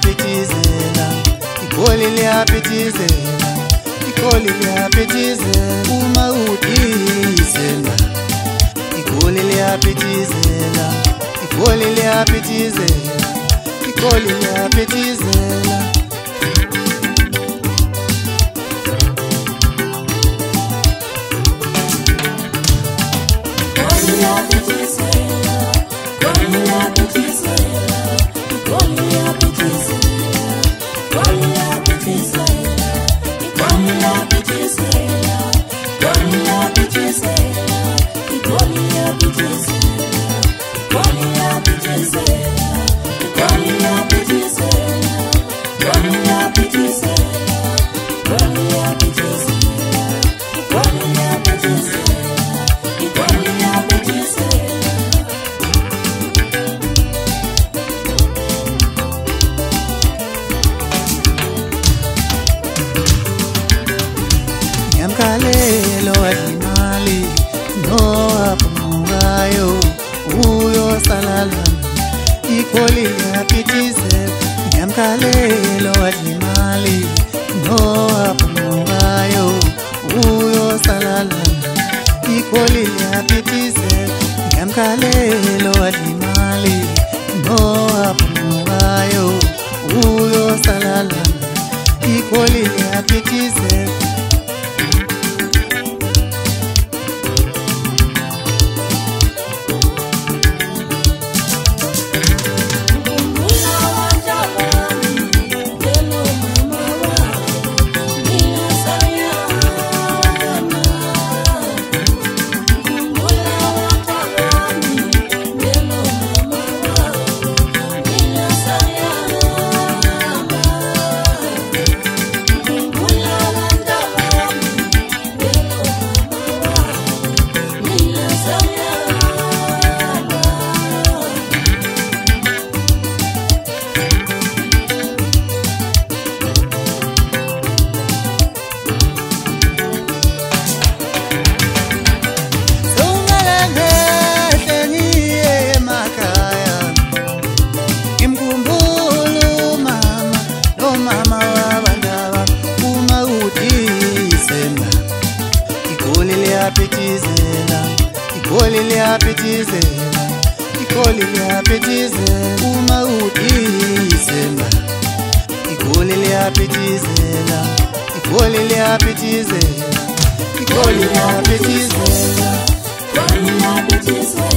liyapitizela, igoli liyapitizela, igoli liyapitizela. Uma udisela, igoli liyapitizela, igoli liyapitizela, igoli liyapitizela. Ngamkalelo wadimali nowaphumukayo uyosala igoli liyapitizela. Ngamkalelo wadimali nowaphumukayo uyosala igoli liyapitizela. Ngamkalelo wadimali nowaphumukayo uyosala igoli liyapitizela. Igoli liyapitizela, igoli liyapitizela. Uma udisela, igoli liyapitizela, igoli liyapitizela, igoli liyapitizela, igoli liyapitizela.